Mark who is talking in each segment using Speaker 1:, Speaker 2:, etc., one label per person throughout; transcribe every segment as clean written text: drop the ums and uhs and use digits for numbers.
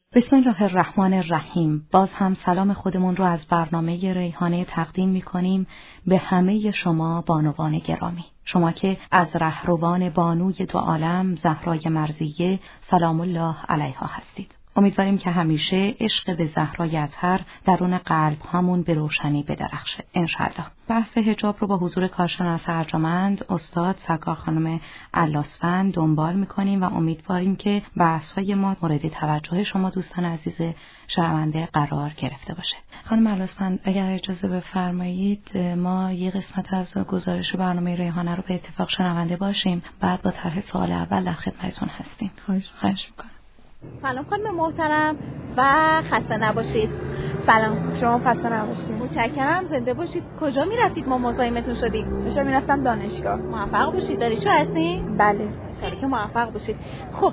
Speaker 1: بسم الله الرحمن الرحیم. باز هم سلام خودمون رو از برنامه ریحانه تقدیم می‌کنیم به همه شما بانوان گرامی. شما که از رهروان بانوی دو عالم زهرای مرضیه سلام الله علیها هستید. امیدواریم که همیشه عشق به زهرای اطهر درون قلب هامون به روشنی بدرخشه انشالله. بحث حجاب رو با حضور کارشناس ارجمند استاد سرکار خانم علاسفند دنبال میکنیم و امیدواریم که بحث‌های ما مورد توجه شما دوستان عزیز شنونده قرار گرفته باشه. خانم علاسفند اگر اجازه بفرمایید ما یه قسمت از گزارش برنامه ریحانه رو به اتفاق شنونده باشیم، بعد با طرح سوال اول در خدمتتون هستیم. خواهش میکنم.
Speaker 2: سلام خانم محترم و خسته نباشید.
Speaker 3: سلام، شما خسته نباشید.
Speaker 2: متشکرم، زنده باشید. کجا میرفتید ما مزاحمتون شدیم؟
Speaker 3: داشتم میرفتم دانشگاه.
Speaker 2: موفق باشید. دانشجو هستین؟
Speaker 3: بله.
Speaker 2: انشالله که موفق باشید. خب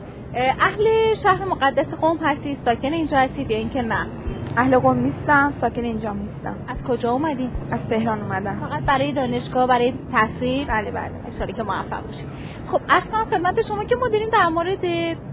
Speaker 2: اهل شهر مقدس قم هستید؟ ساکن اینجا هستید یا اینکه نه؟
Speaker 3: اهل قم نیستم، ساکن اینجا نیستم.
Speaker 2: از کجا اومدین؟
Speaker 3: از تهران اومدم.
Speaker 2: فقط برای دانشگاه، برای تحصیل؟
Speaker 3: بله.
Speaker 2: انشالله که موفق باشید. خب عرض کنم خدمت شما که ما داریم در مورد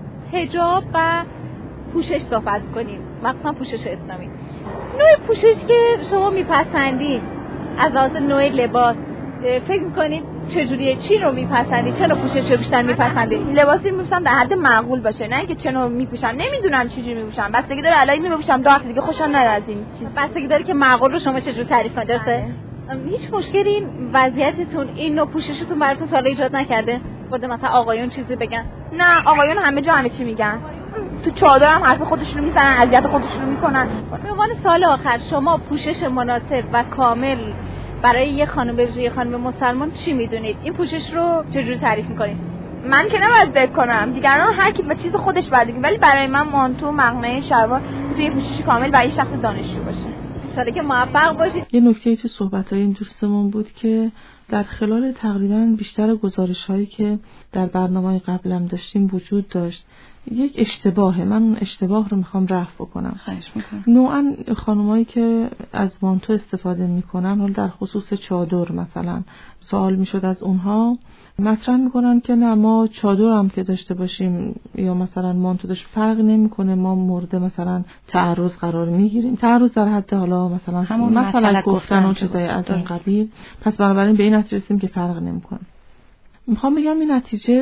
Speaker 2: حجاب و پوشش صحبت کنیم، مخصوصا پوشش اسلامی. نوع پوشش که شما میپسندید از لحاظ نوع لباس فکر میکنید چجوریه؟ چی رو میپسندید؟ چه نوع پوشش رو بیشتر میپسندید؟
Speaker 3: لباسی میپوشم در حد معقول باشه، نه اینکه چه نوع میپوشم. نمیدونم چجوری میپوشم، بستگی داره. الان میپوشم دو هفته دیگه خوشم نیاد از این چیز.
Speaker 2: بستگی داره که معقول رو شما چجوری تعریف کنید، درسته؟ هیچ مشکلی این وضعیتتون این نوع پوششتون براتون سوال ایجاد نکرده؟ خود مثلا آقایون چیزی بگن؟
Speaker 3: نه، آقایون همه جا همه چی میگن. تو چادر هم حرف خودشونو میزنن، اذیت خودشونو میکنن.
Speaker 2: به عنوان سال آخر شما پوشش مناسب و کامل برای یه خانم به ویژه یه خانم مسلمان چی میدونید؟ این پوشش رو چجوری تعریف میکنید؟
Speaker 3: من که نباید ذکر کنم، دیگران هر کی به چیز خودش بردگی، ولی برای من مانتو، مقنعه، شلوار توی پوشش کامل برای شخص دانشجو باشه.
Speaker 2: ان شاءالله که موفق باشید.
Speaker 4: یه نکته تو صحبت‌های این دوستمون بود که در خلال تقریبا بیشتر گزارش‌هایی که در برنامه‌های قبلم داشتیم وجود داشت یک اشتباهه. من اون اشتباه رو میخوام رفع بکنم.
Speaker 1: خواهش میکنم.
Speaker 4: نوعاً خانمایی که از مانتو استفاده میکنن، حالا در خصوص چادر مثلا سوال میشد از اونها، مطرح میکنن که نه ما چادر هم که داشته باشیم یا مثلا مانتو داشت فرق نمیکنه، ما مورد مثلا تعرض قرار میگیریم. تعرض در حد حالا مثلا
Speaker 1: همون
Speaker 4: مثلا گفتن و چیزای از این قبیل. پس بنابراین به این نتیجه رسیدیم که فرق نمیکنه. میخوام بگم این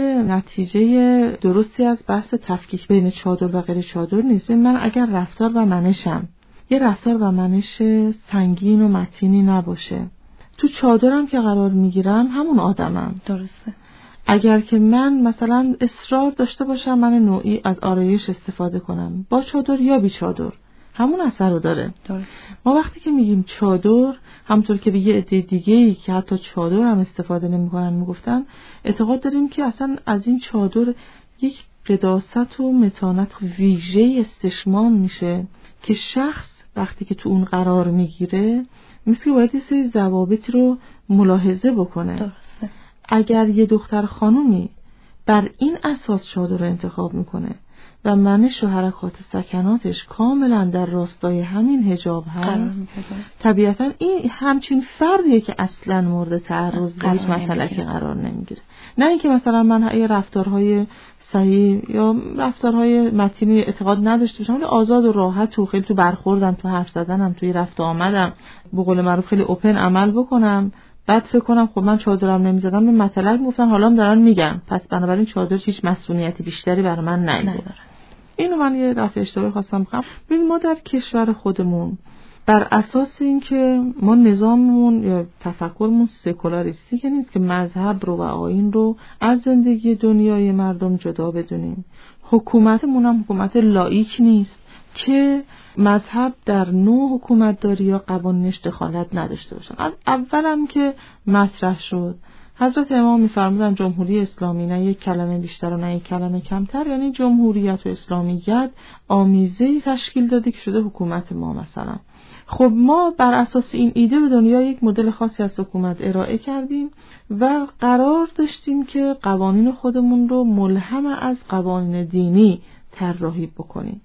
Speaker 4: نتیجه درستی از بحث تفکیک بین چادر و غیر چادر نیست. من اگر رفتار و منشم یه رفتار و منش سنگین و متینی نباشه، تو چادرم که قرار میگیرم همون آدمم.
Speaker 1: درسته.
Speaker 4: اگر که من مثلا اصرار داشته باشم من نوعی از آرایش استفاده کنم با چادر یا بی چادر، همون اثر رو داره.
Speaker 1: درست.
Speaker 4: ما وقتی که میگیم چادر، همونطور که به یه عده دیگه‌ای که حتی چادر هم استفاده نمی‌کنن میگفتن، اعتقاد داریم که اصلا از این چادر یک قداست و متانت ویژه استشمام میشه که شخص وقتی که تو اون قرار میگیره مثل که باید یه سری ضوابط رو ملاحظه بکنه.
Speaker 1: درسته.
Speaker 4: اگر یه دختر خانومی بر این اساس چادر رو انتخاب میکنه و منش و حرکات سکناتش کاملا در راستای همین حجاب هست، طبیعتا این همچین فردیه که اصلا مورد تعرض به هیچ مسئله‌ای قرار نمیگیره. نه اینکه مثلا من یه رفتارهای صحیح یا رفتارهای متینی اعتقاد نداشته باشم، ولی آزاد و راحت و خیلی تو برخوردم، تو حرف زدنم، توی رفت آمدم به قول معروف خیلی اوپن عمل بکنم، بعد فکر کنم خب من چادرم نمیزدم به مطلب میگفتن حالا دارن میگم، پس بنابراین چادر هیچ مسئولیتی بیشتری برای من نداره. اینو من یه رفع اشتباهی خواستم بگم. ببین ما در کشور خودمون بر اساس اینکه ما نظاممون یا تفکرمون سکولاریستی نیست که مذهب رو و آیین رو از زندگی دنیای مردم جدا بدونیم. حکومتمون هم حکومت لاییک نیست که مذهب در نوع حکومتداری یا قوانینش دخالت نداشته باشه. از اولم که مطرح شد حضرت امام می‌فرمودن جمهوری اسلامی نه یک کلمه بیشتر و نه یک کلمه کمتر، یعنی جمهوریت و اسلامیت آمیزه‌ای تشکیل داده که شده حکومت ما مثلا. خب ما بر اساس این ایده به دنیا یک مدل خاصی از حکومت ارائه کردیم و قرار داشتیم که قوانین خودمون رو ملهم از قوانین دینی طراحی بکنیم.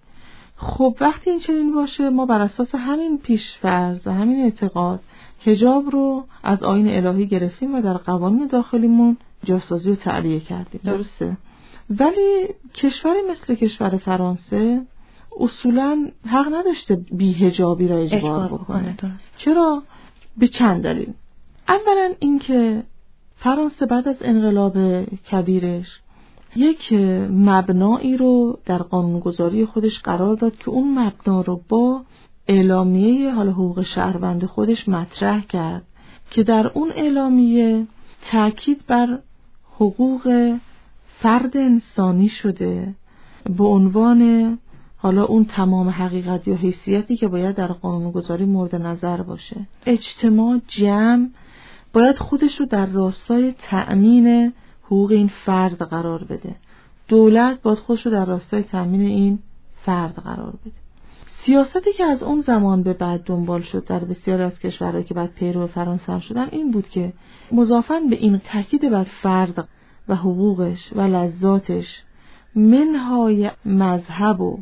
Speaker 4: خب وقتی این چنین باشه ما بر اساس همین پیش‌فرض و همین اعتقاد حجاب رو از آیین الهی گرفتیم و در قوانین داخلیمون جاسازی و تعبیه کردیم. درسته؟ ولی کشوری مثل کشور فرانسه اصولاً حق نداشته بی‌حجابی را اجبار بکنه. چرا؟ به چند دلیل. اولا اینکه فرانسه بعد از انقلاب کبیرش یک مبنایی رو در قانونگذاری خودش قرار داد که اون مبنا رو با اعلامیه حقوق شهروند خودش مطرح کرد که در اون اعلامیه تأکید بر حقوق فرد انسانی شده به عنوان اون تمام حقیقت یا حیثیتی که باید در قانونگذاری مورد نظر باشه. اجتماع جمع باید خودش رو در راستای تأمین حقوق این فرد قرار بده. دولت باید خودش رو در راستای تأمین این فرد قرار بده. سیاستی که از اون زمان به بعد دنبال شد در بسیاری از کشورهایی که بعد پیرو فرانسه هم شدن این بود که مضافاً به این تاکید بر فرد و حقوقش و لذاتش منهای مذهب و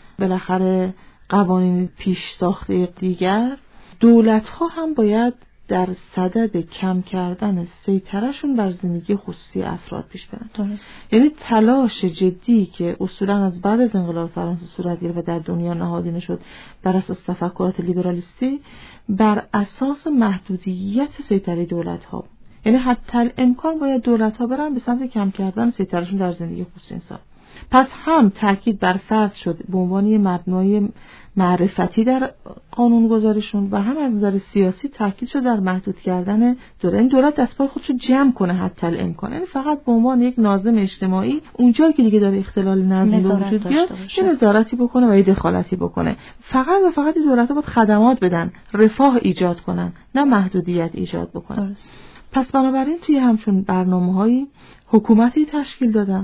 Speaker 4: بالاخره قوانین پیش ساخته دیگر، دولت‌ها هم باید در صدد کم کردن سیطره‌شون بر زندگی خصوصی افراد پیش برن. یعنی تلاش جدی که اصولاً از بعد از انقلاب فرانسه صورت گرفت و در دنیا نهادینه شد بر اساس تفکرات لیبرالیستی بر اساس محدودیت سیطره دولت‌ها. یعنی حتی امکان باید دولت‌ها برن به سمت کم کردن سیطره‌شون در زندگی خصوصی انسان. پس هم تاکید بر فرد شد به عنوان یک مبنای معرفتی در قانون گذاریشون و هم از نظر سیاسی تاکید شد در محدود کردن دولت. این دولت دستپای خودش رو جمع کنه حتی الامکان، یعنی فقط به عنوان یک ناظم اجتماعی اونجایی که دیگه داره اختلال نظم به وجود بیاد چه نظارتی بکنه و دخالتی بکنه. فقط و فقط دولت‌ها باید خدمات بدن، رفاه ایجاد کنن، نه محدودیت ایجاد بکنن. پس بنابراین توی همچون برنامه‌هایی حکومتی تشکیل دادن.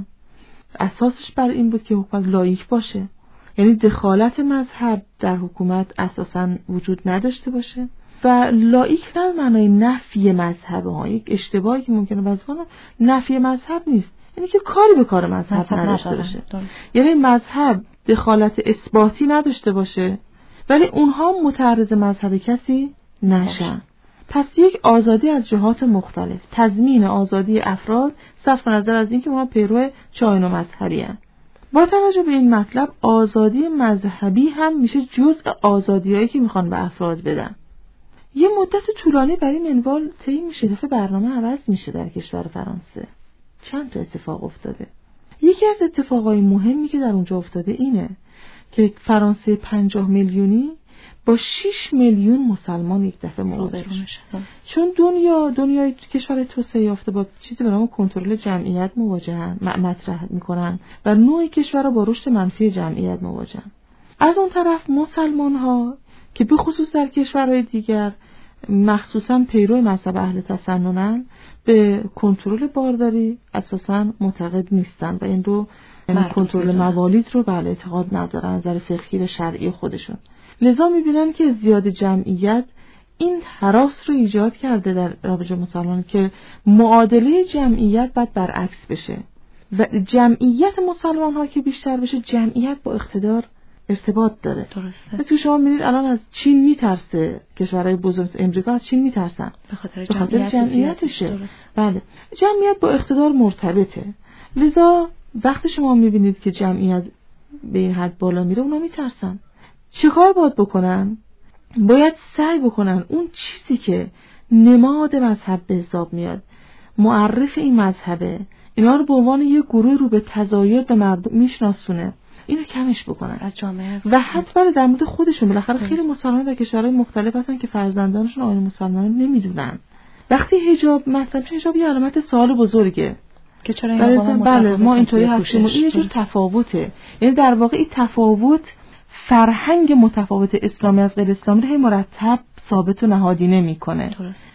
Speaker 4: اساسش بر این بود که حکومت لاییک باشه، یعنی دخالت مذهب در حکومت اساساً وجود نداشته باشه و لاییک نه معنای نفی مذهب ها. یک اشتباهی که ممکنه باشه نفی مذهب نیست، یعنی که کاری به کار مذهب نداشته باشه. یعنی مذهب دخالت اثباتی نداشته باشه ولی اونها متعرض مذهب کسی نشن. پس یک آزادی از جهات مختلف، تضمین آزادی افراد صرف نظر از اینکه ما پیرو چه آیین مذهبی هستیم. با توجه به این مطلب آزادی مذهبی هم میشه جزء آزادیایی که میخوان به افراد بدن. یه مدت طولانی برای منوال طی میشه، دفعه برنامه عوض میشه در کشور فرانسه. چند تا اتفاق افتاده. یکی از اتفاقای مهمی که در اونجا افتاده اینه که فرانسه 50 میلیونی با 6 میلیون مسلمان یک دفعه مواجه شد. چون دنیای کشور توسعه یافته با چیزی به نام کنترل جمعیت مواجهن، مطرح میکنن و نوع کشورها با رشد منفی جمعیت مواجهن. از اون طرف مسلمان ها که به خصوص در کشورهای دیگر مخصوصا پیرو مذهب اهل تسننن به کنترل بارداری اساسا معتقد نیستن و این رو کنترل موالید رو بله اعتقاد ندارن از نظر فقهی و شرعی خودشون. لذا میبینن که زیاد جمعیت این هراس رو ایجاد کرده در رابطه مسلمان که معادله جمعیت باید برعکس بشه و جمعیت مسلمان ها که بیشتر بشه جمعیت با اقتدار ارتباط داره. درسته. مثل شما میدید الان از چین میترسه، کشورهای بزرگ امریکا از چین میترسن به خاطر جمعیتشه. بله جمعیت با اقتدار مرتبطه. لذا وقتی شما میبینید که جمعیت به این حد بالا میره اونا میترسن. چه کار باید بکنن؟ باید سعی بکنن اون چیزی که نماد مذهب به حساب میاد، معرف این مذهبه، اینا رو به عنوان یک گروه رو به تزاید به مردم میشناسونه، اینو کمش بکنن از جامعه و حتی در مورد خودشون. بالاخره خیلی مسلمانان در کشورهای مختلف هستن که فرزندانشون آیین مسلمانان نمیدونن. وقتی حجاب مثلا حجاب یه علامت سوال بزرگه که چرا این بله ما اینطوری هستیم، این یه جور تفاوته. یعنی در واقع این تفاوت فرهنگ متفاوت اسلامی از غیر اسلامی رو مرتب ثابت و نهادینه میکنه.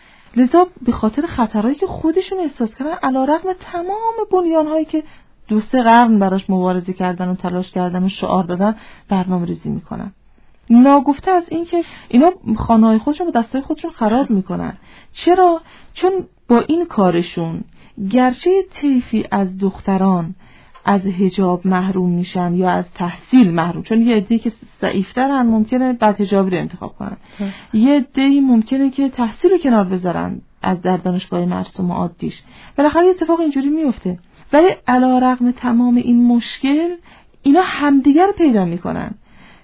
Speaker 4: لذا به خاطر خطرهایی که خودشون احساس کردن علیرغم تمام بنیانهایی که 2-3 قرن براش مبارزه کردن و تلاش کردن و شعار دادن برنامه‌ریزی میکنن. ناگفته از این که اینا خانه‌های خودشون و دستای خودشون خراب میکنن. چرا؟ چون با این کارشون گرچه طیفی از دختران از حجاب محروم میشن یا از تحصیل محروم، چون یه عده‌ای که ضعیف‌ترن ممکنه بعد حجابی رو انتخاب کنن، یه عده‌ای ممکنه که تحصیل رو کنار بذارن از در دانشگاه مرسوم و عادیش. بالاخره اتفاق اینجوری میفته. ولی علیرغم تمام این مشکل اینا همدیگر پیدا میکنن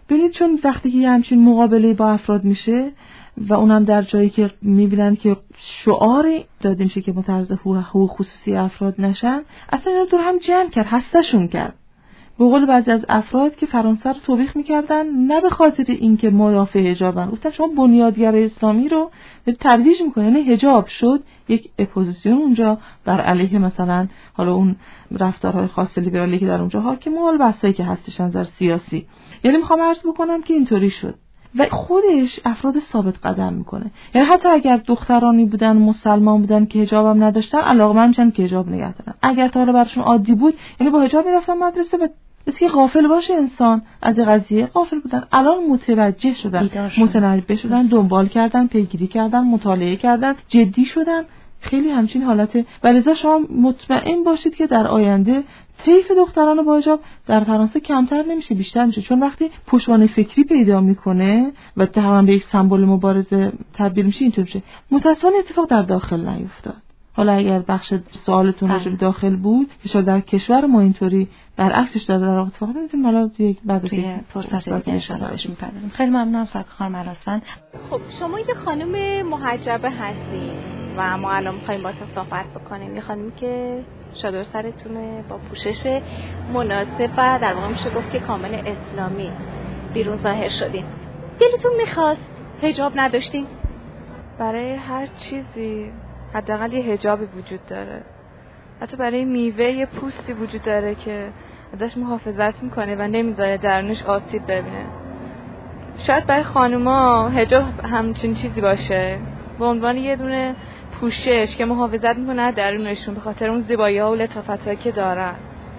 Speaker 4: ببینید چون وقتی که همچین مقابله با افراد میشه و اونم در جایی که میبینن که شعار داده میشه که متعرض حقوق خصوصی افراد نشن، اصلا اینا دور هم جمع کرد، هستشون کرد. به قول بعضی از افراد که فرانسه رو توبیخ میکردن نه به خاطر اینکه مدافع حجابن، گفتن شما بنیادگر اسلامی رو ترویج میکنه، یعنی حجاب شد یک اپوزیسیون اونجا بر علیه مثلا حالا اون رفتارهای خاص لیبرالی که در اونجا حاکمه، حال بحثایی که هستش نظر سیاسی. یعنی میخوام عرض بکنم که اینطوری شد و خودش افراد ثابت قدم میکنه. یعنی حتی اگر دخترانی بودن مسلمان بودن که حجاب هم نداشتن علاقه‌مند میشن که حجاب نگه دارن. اگر تا حالا براشون عادی بود یعنی با حجاب میرفتن مدرسه و بس که غافل باشه انسان از قضیه، غافل بودن. الان متوجه شدن، متنبه شدن، دنبال کردن، پیگیری کردن، مطالعه کردن، جدی شدن. خیلی همچین حالته و لذا شما مطمئن باشید که در آینده طیف دختران با حجاب در فرانسه کمتر نمیشه، بیشتر میشه، چون وقتی پشتوانه فکری پیدا میکنه و تقریبا به یک سمبل مبارزه تبدیل میشه اینطور میشه. متأسفانه اتفاق در داخل نیفتاد. حالا اگر بخش سوالتون راجع به داخل بود که شاید در کشور ما اینطوری برعکسش در اتفاق میفته، حالا یک بعد از
Speaker 1: فرصت دیگه ان شاء الله بهش میپردازیم. خیلی ممنونم سرکار خانم الحسن.
Speaker 2: خب شما یه خانم محجبه هستید و ما الان می‌خوایم با تو صحبت بکنیم. یه خانمی که چادر سرتونه، با پوشش مناسب و در واقع میشه گفت که کامل اسلامی بیرون ظاهر شدین. دلتون می‌خواست حجاب نداشتین؟
Speaker 3: برای هر چیزی حداقل یه حجابی وجود داره. حتی برای میوه پوستی وجود داره که ازش محافظت میکنه و نمیذاره درونش آسیب ببینه. شاید برای خانوما حجاب همچین چیزی باشه، به عنوان یه دونه پوشش که محافظت میکنه درونشون به خاطر اون زیبایی‌ها و لطافت‌هایی که دارن.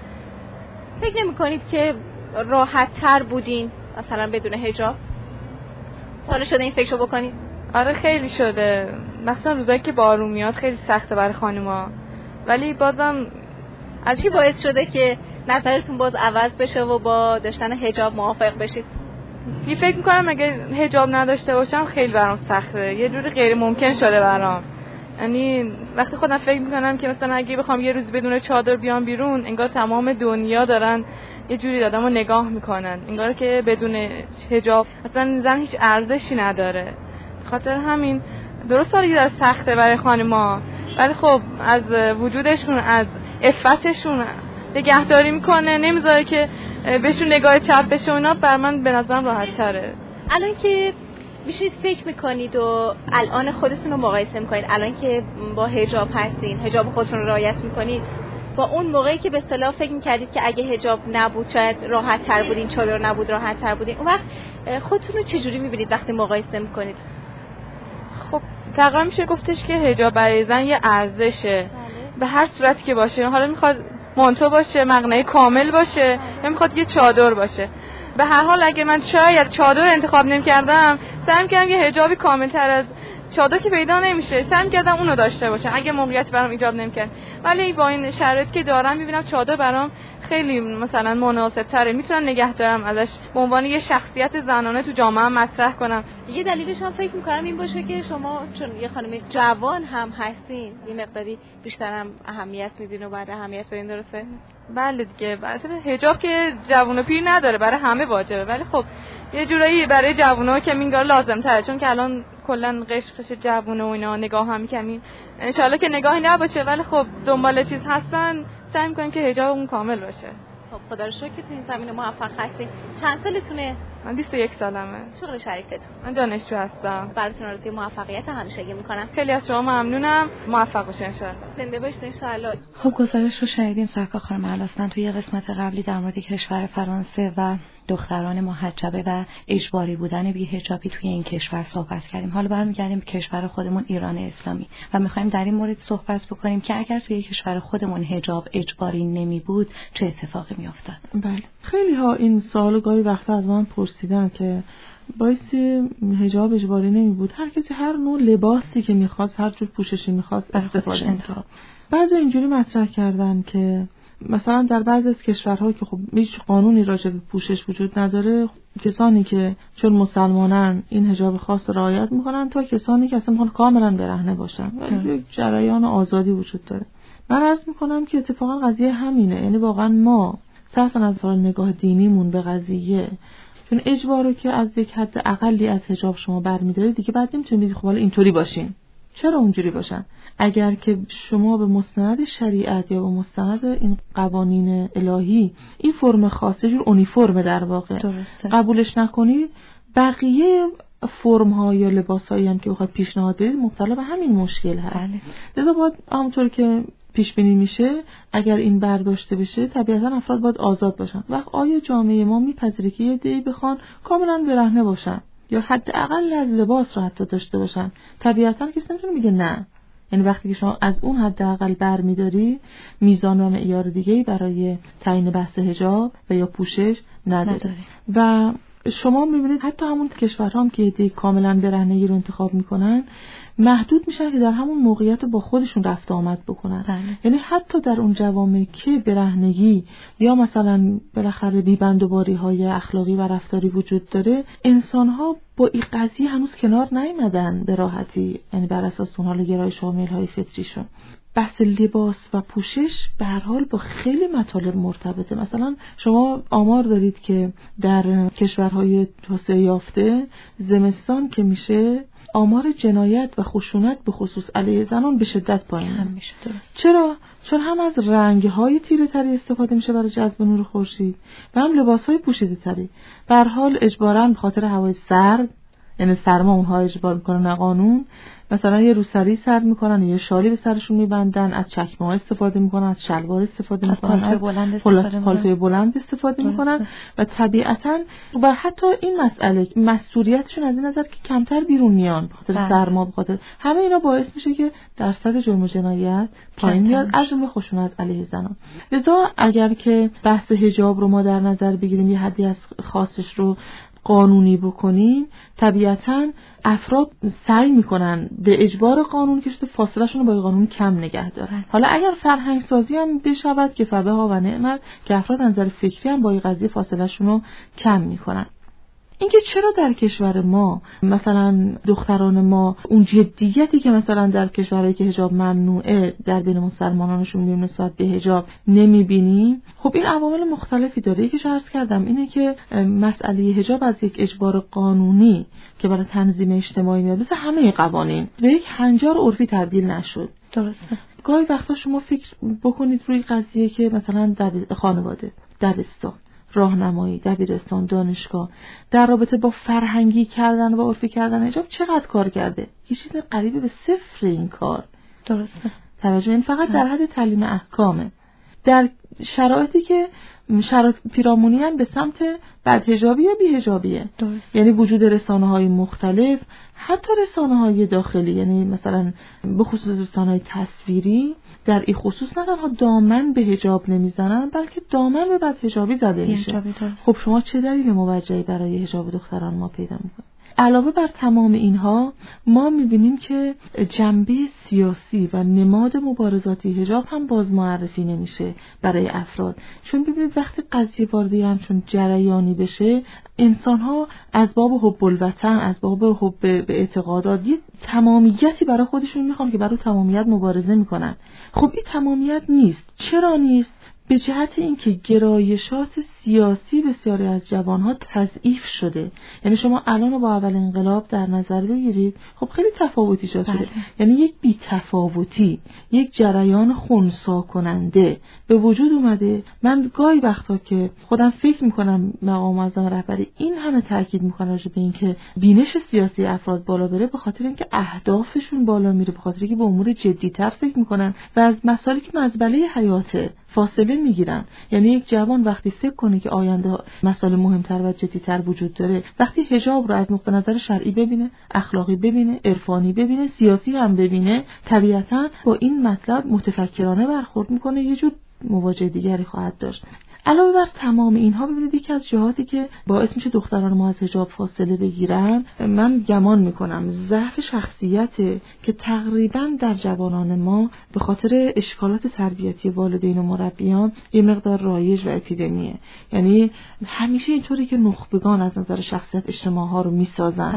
Speaker 2: فکر نمی‌کنید که راحت‌تر بودین مثلا بدون حجاب؟ حالا شده این فکرو بکنید؟
Speaker 3: آره خیلی شده، مثلا روزایی که بارون میاد خیلی سخته برای خانوما، ولی بازم
Speaker 2: از چی باعث شده که نظرتون باز عوض بشه و با داشتن حجاب موافق بشید؟
Speaker 3: یه فکر میکنم اگه حجاب نداشته باشم خیلی برام سخته، یه جوری غیر ممکن شده برام. یعنی وقتی خودم فکر میکنم که مثلا اگه بخوام یه روز بدون چادر بیام بیرون، انگار تمام دنیا دارن یه جوری آدمو نگاه میکنن، انگار که بدون حجاب اصلا زن هیچ ارزشی نداره. خاطر همین درست داره یه سخته برای خانم‌ها، ولی خب از وجودشون، از عفتشون نگهداری میکنه، نمیذاره که بهشون نگاه چپ بشه. اونا بر من به نظرم راحت تره.
Speaker 2: الان که میشید فکر میکنید و الان خودتون رو مقایسه میکنید، الان که با حجاب هستین، حجاب خودتون رو رعایت میکنید، با اون موقعی که به اصطلاح فکر میکردید که اگه حجاب نبود شاید راحت تر بودین، چادر نبود راحت تر بودین، اون وقت خودتون رو چجوری میبینید وقتی مقایسه میکنید؟
Speaker 3: خب تقریبا میشه گفتش که حجاب برای زن یه ارزشه، به هر صورتی که باشه. حالا میخواد مانتو باشه، مقنعه کامل باشه، یا میخواد یه چادر باشه. به هر حال اگه من شاید چادر انتخاب نمی‌کردم، سعی می‌کردم یه حجابی کامل‌تر از چادر که پیدا نمیشه، سعی می‌کردم اونو داشته باشم اگه موقعیت برام ایجاب نمی‌کرد. ولی با این شرایطی که دارم می‌بینم چادر برام خیلی مثلا مناسب‌تره، میتونم نگه دارم ازش، به عنوان یه شخصیت زنانه تو جامعه مطرح کنم.
Speaker 2: یه دلیلش هم فکر می‌کنم این باشه که شما چون یه خانم جوان هم هستین، یه مقداری بیشتر هم اهمیت می‌دین و بعد اهمیت بدین. درسته؟
Speaker 3: بله دیگه، مثلا حجاب که جوون و پیر نداره، برای همه واجبه، ولی خب یه جورایی برای جوونا که مینگار لازم تره، چون که الان کلا قشقش جوون و اینا نگاه هم کمی، ان شاءالله که نگاهی نباشه، ولی خب دنبال چیز هستن، سعی می‌کنن که حجاب اون کامل باشه.
Speaker 2: خب خدا رو شکر که تو این زمینه موفق هستین. چند سالتونه؟
Speaker 3: من 21 سالمه.
Speaker 2: شغل شریفتون؟
Speaker 3: من دانشجو هستم.
Speaker 2: براتون آرزوی موفقیت همیشگی می‌کنم.
Speaker 3: خیلی از شما ممنونم، موفق باشین ان شاء الله.
Speaker 2: زنده باشین ان شاء الله.
Speaker 1: خب گزارش رو شنیدیم سرکار خانم الحسن توی قسمت قبلی در مورد کشور فرانسه و دختران محجبه و اجباری بودن بی‌حجابی توی این کشور صحبت کردیم. حالا برمیگردیم به کشور خودمون ایران اسلامی و می‌خوایم در این مورد صحبت بکنیم که اگر توی کشور خودمون حجاب اجباری نمی بود چه اتفاقی می‌افتاد.
Speaker 4: بله، خیلی ها این سوالو گاهی وقتا از من پرسیدن که باعث حجاب اجباری نمی بود، هر کسی هر نوع لباسی که می‌خواست، هر جور پوششی می‌خواست استفاده می‌کرد. بعضی اینجوری مطرح کردن که مثلا در بعضی از کشورها که خب هیچ قانونی راجع به پوشش وجود نداره، کسانی که چون مسلمانن این حجاب خاص رعایت میکنن تا کسانی که اصلا میخوان کاملا برهنه باشن، یعنی یک جریان آزادی وجود داره. من عرض میکنم که اتفاقا قضیه همینه، یعنی واقعا ما صرف نظر نگاه دینیمون به قضیه چون اجبارو که از یک حد اقلی از حجاب شما برمی‌دارید دیگه بعد نمیتونید بگید خب حالا اینطوری باشین. چرا اونجوری باشن؟ اگر که شما به مستند شریعت یا به مستند این قوانین الهی این فرم خاصه جور اونیفرم در واقع درسته. قبولش نکنید، بقیه فرم ها یا لباس هایی هم که بخواد پیشنهاد بدید مبتلا به همین مشکل هست. لذا باید همونطور که پیش بینی میشه اگر این برداشته بشه طبیعتا افراد باید آزاد باشن. وقت آیا جامعه ما میپذیره که یه عده‌ای بخوان کاملا برهنه باشن یا حداقل از لباس رو حتی داشته باشن؟ طبیعتا کسی نمیتونه میگه نه. یعنی وقتی که شما از اون حداقل برمی‌داری میزان و معیار دیگه‌ای برای تعیین بحث حجاب و یا پوشش نداری. و شما میبینید حتی همون کشورها هم که ایده کاملا برهنگی رو انتخاب میکنن محدود میشن که در همون موقعیت با خودشون رفت آمد بکنن. یعنی حتی در اون جوامع که برهنگی یا مثلا بالاخره بی‌بندوباری های اخلاقی و رفتاری وجود داره، انسان‌ها با این قضیه هنوز کنار نیامدن به راحتی، یعنی بر اساس اون حال گرایش و میل‌های فطریشون. بحث لباس و پوشش به هر حال با خیلی مطالب مرتبطه. مثلا شما آمار دارید که در کشورهای توسعه یافته زمستان که میشه آمار جنایت و خشونت به خصوص علیه زنان به شدت پایین میشه. چرا؟ چون هم از رنگ‌های تیره‌تری استفاده میشه برای جذب نور خورشید و هم لباس‌های پوشیده‌تری. به هر حال اجباراً به خاطر هوای سرد، یعنی سرما اونها اجبار میکنه نه قانون، مثلا یه روسری سر میکنن، یه شالی به سرشون میبندن، از چکمه‌ها استفاده میکنن، از شلوار استفاده میکنن، از پالتوی بلند استفاده میکنن و طبیعتاً و حتی این مسئله مسئولیتشون از این نظر که کمتر بیرون میان به خاطر سرما، به خاطر همه اینا باعث میشه که درصد جرم و جنایت پایین بیاد از جمله خشونت علیه زنان. لذا اگر که بحث حجاب رو ما در نظر بگیریم، یه حدی از خاصش رو قانونی بکنیم، طبیعتاً افراد سعی میکنن به اجبار قانون که شده فاصله شون رو با قانون کم نگه دارن. حالا اگر فرهنگ سازی هم بشود که فبها و نعمت که افراد از نظر فکری هم با این قضیه فاصله شون رو کم میکنن. اینکه چرا در کشور ما مثلا دختران ما اون جدیتی که مثلا در کشورهایی که حجاب ممنوعه در بین مسلمانانشون میبینیم نسبت به حجاب نمیبینیم، خب این عوامل مختلفی داره. یکیش عرض کردم اینه که مسئله حجاب از یک اجبار قانونی که برای تنظیم اجتماعی میاد مثل همه قوانین به یک هنجار عرفی تبدیل نشد. درسته. گاهی وقتا شما فکر بکنید روی قضیه که مثلا خانواده، دبستان، راهنمایی، دبیرستان، دانشگاه در رابطه با فرهنگی کردن و عرفی کردن حجاب چقدر کار کرده؟ یه چیز قریبه به صفر این کار. درسته. توجه این فقط در حد تعلیم احکامه. در شرایطی که شرایط پیرامونی هم به سمت بدحجابی یا بی‌حجابیه. یعنی وجود رسانه‌های مختلف، حتی رسانه‌های داخلی، یعنی مثلا به خصوص رسانه‌های تصویری در این خصوص نه تنها دامن به حجاب نمیزنن بلکه دامن به بدحجابی زده میشه. خب شما چه دلیل موجهی برای حجاب دختران ما پیدا میکنید؟ علاوه بر تمام اینها ما میبینیم که جنبه سیاسی و نماد مبارزاتی حجاب هم باز معرفی نمیشه برای افراد. چون ببینید وقتی قضیه وارد همچون جریانی بشه، انسان‌ها از باب حب الوطن، از باب حب به اعتقادات یه تمامیتی برای خودشون میخوان که برای تمامیت مبارزه میکنن. خب این تمامیت نیست. چرا نیست؟ به جهت اینکه گرایشات سیاسی بسیاری از جوانها تضعیف شده. یعنی شما الان با اول انقلاب در نظر بگیرید، خب خیلی تفاوتی شده. یعنی یک بی‌تفاوتی، یک جریان خنثی کننده به وجود اومده. من گاهی وقتا که خودم فکر میکنم مقام معظم رهبری این همه تاکید میکنه راجع به اینکه بینش سیاسی افراد بالا بره، به خاطر اینکه اهدافشون بالا میره، به خاطر اینکه به امور جدی‌تر فکر میکنن و از مسائلی که مزبله حیاته فاصله میگیرن. یعنی یک جوان وقتی فکر کنه که آینده مسائل مهمتر و جدی‌تر وجود داره، وقتی حجاب رو از نقطه نظر شرعی ببینه، اخلاقی ببینه، عرفانی ببینه، سیاسی هم ببینه، طبیعتاً با این مطلب متفکرانه برخورد میکنه، یه جور مواجهه دیگری خواهد داشت. علاوه بر تمام اینها ببینید یکی از جهاتی که باعث میشه دختران ما از حجاب فاصله بگیرن، من گمان میکنم ضعف شخصیته که تقریبا در جوانان ما به خاطر اشکالات تربیتی والدین و مربیان یه مقدار رایج و اپیدمیه. یعنی همیشه اینطوری که نخبگان از نظر شخصیت اجتماع ها رو میسازن،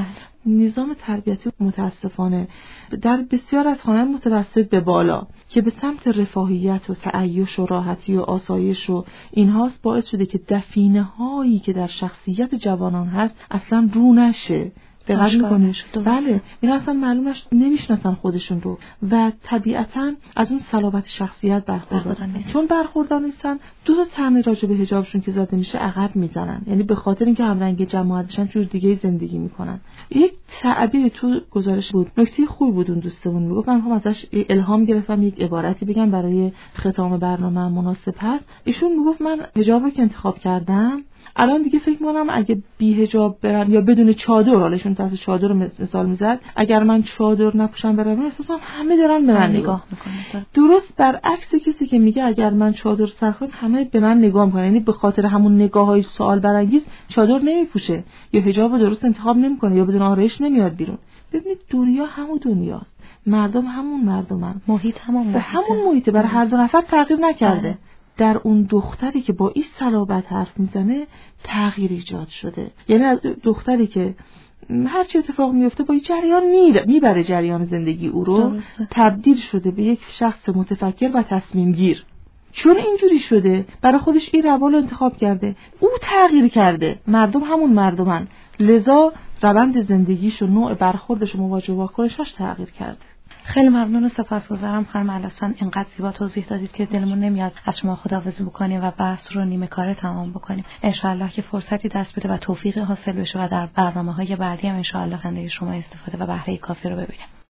Speaker 4: نظام تربیتی متاسفانه در بسیار از خانه متوسط به بالا که به سمت رفاهیت و تعیش و راحتی و آسایش و اینهاست باعث شده که دفینه هایی که در شخصیت جوانان هست اصلا رو نشه. دقیق میکنه. بله اینا اصلا معلومش نمیشناسن خودشون رو و طبیعتا از اون صلابت شخصیت برخوردار نیستن. چون برخوردار نیستن دو تا طعنه راجع به حجابشون که زده میشه عقب میزنن، یعنی به خاطر اینکه همرنگ جماعت بشن جور دیگه زندگی میکنن. یک تعبیر تو گزارش بود، نکته خوبی بود، اون دوستمون میگفت، من هم ازش الهام گرفتم یک عبارتی بگم برای ختام برنامه مناسب هست. ایشون میگفت من حجاب رو که انتخاب کردم الان دیگه فکر می‌کنم اگه بی حجاب برم یا بدون چادر، حالشون تاسه چادر رو مثال میزد، اگر من چادر نپوشم برم احساس کنم همه دارن به من نگاه میکنن. درست برعکس کسی که میگه اگر من چادر سر کنم همه به من نگاه میکنن، یعنی به خاطر همون نگاه‌های سوال برانگیز چادر نمیپوشه یا حجاب درست انتخاب نمیکنه یا بدون آرایش نمیاد بیرون. ببینید دنیا همون دنیاست، مردم همون مردمن، محیط همون محیطه، برای هر دو نفر تغییر نکرده. در اون دختری که با این صلابت حرف میزنه تغییر ایجاد شده، یعنی از دختری که هر چی اتفاق میفته با این جریان میبره جریان زندگی او رو، تبدیل شده به یک شخص متفکر و تصمیم گیر. چون اینجوری شده برای خودش این روال انتخاب کرده، او تغییر کرده، مردم همون مردمن، لذا روند زندگیش و نوع برخوردش و مواجه واکنشش تغییر کرده.
Speaker 1: خیلی ممنون و سپاسگزارم خانم علاسان، اینقدر زیبا توضیح دادید که دلمون نمیاد از شما خداحافظی بکنیم و بحث رو نیمه کاره تمام بکنیم. ان شاءالله که فرصتی دست بده و توفیقی حاصل بشه و در برنامه‌های بعدی هم ان شاءالله خنده شما استفاده و بهره کافی رو ببینیم.